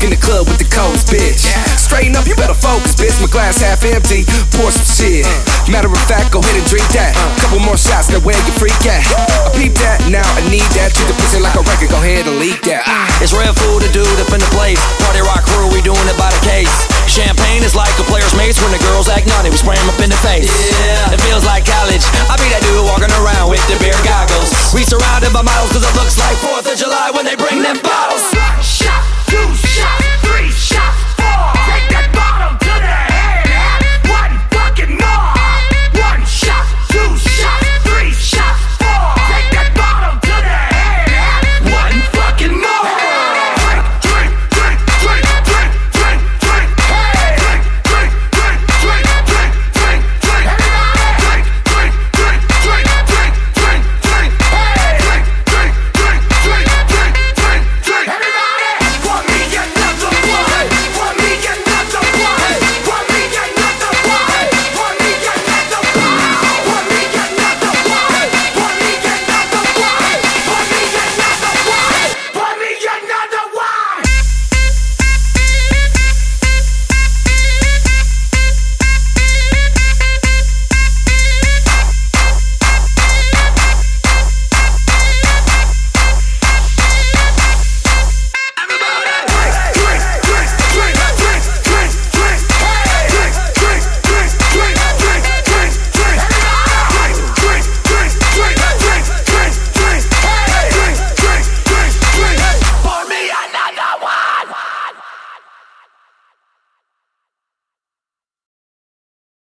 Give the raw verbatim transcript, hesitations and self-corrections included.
in the club with the coldest bitch. Straighten up, you better focus, bitch. My glass half empty, pour some shit. Matter of fact, go ahead and drink that. Couple more shots, that way you freak at. I peep that, now I need that. Treat the pussy like a record, go ahead and leak that. Ah. It's Red Food, the dude up in the place. Party Rock crew, we doing it by the case. Champagne is like a player's mates. When the girls act naughty, we spray them up in the face. Yeah, it feels like college. I be that dude walking around with the beer goggles. We surrounded by models cause it looks like fourth of July when they bring them bottles. Shot.